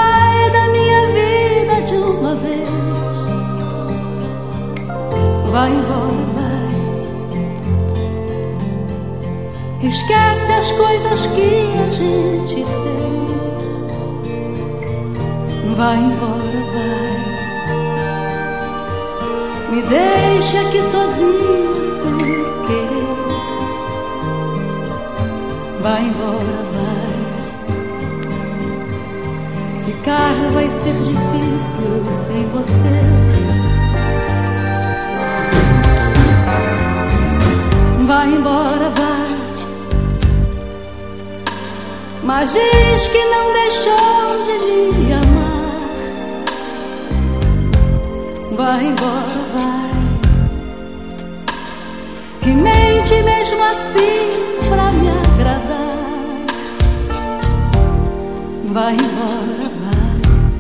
Sai da minha vida de uma vez. Vai embora, vai. Esquece as coisas que a gente fez. Vai embora, vai. Me deixa aqui sozinha sem querer. Vai embora, vai. Ficar vai ser difícil sem você. Vai embora, vai. Mas diz que não deixou de me amar. Vai embora, vai. E mente mesmo assim pra me agradar. Vai embora, vai.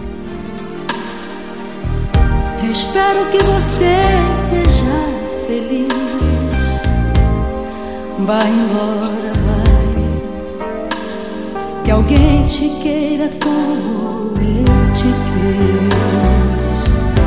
Espero que você seja feliz. Vai embora, vai. Que alguém te queira como eu te quis.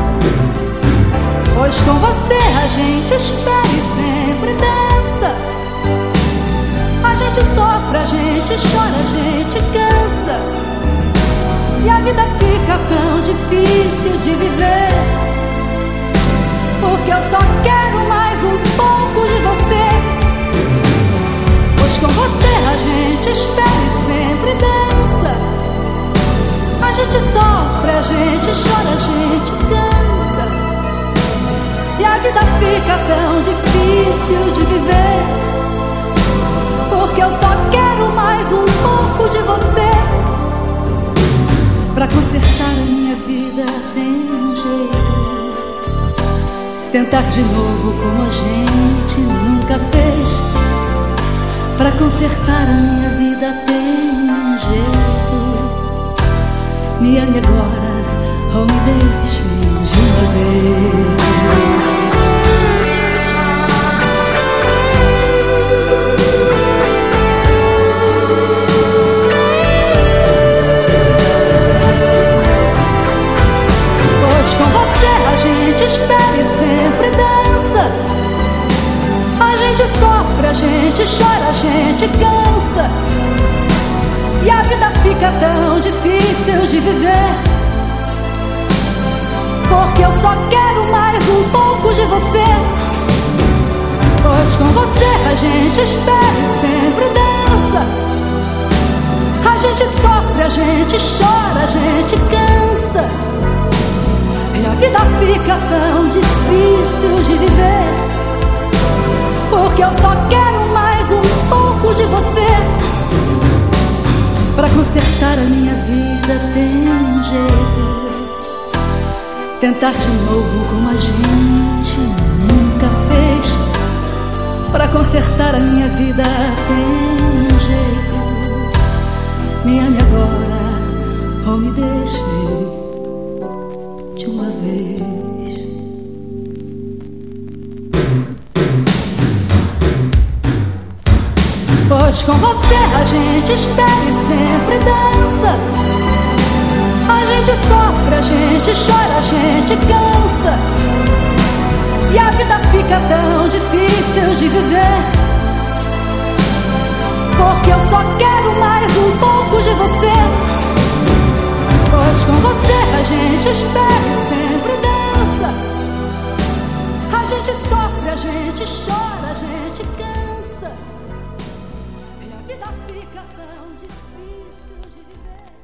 Pois com você a gente espera e sempre dança. A gente sofre, a gente chora, a gente cansa. E a vida fica tão difícil de viver. Porque eu só quero mais um pouco de você. Pois com você a gente espera e sempre dança. A gente sofre, a gente chora, a gente cansa. E a vida fica tão difícil de viver. Porque eu só quero mais um pouco de você. Pra consertar a minha vida tem um jeito. Tentar de novo como a gente nunca fez. Pra consertar a minha vida tem um jeito. Me ame agora ou me deixe de uma vez. Pois com você a gente espera e sempre dança. A gente sofre, a gente chora, a gente cansa. E a vida fica tão difícil de viver. Porque eu só quero mais um pouco de você. Pois com você a gente espera e sempre dança. A gente sofre, a gente chora, a gente cansa. E a vida fica tão difícil de viver. Porque eu só quero mais um pouco de você. Pra consertar a minha vida tem um jeito. Tentar de novo como a gente nunca fez. Pra consertar a minha vida tem um jeito. Me ame agora ou me deixe de uma vez. Pois com você a gente espera e sempre dança. A gente sofre, a gente chora, a gente cansa. E a vida fica tão difícil de viver. Porque eu só quero mais um pouco de você. Pois com você a gente espera e sempre dança. A gente sofre, a gente chora, a gente cansa. E a vida fica tão difícil de viver.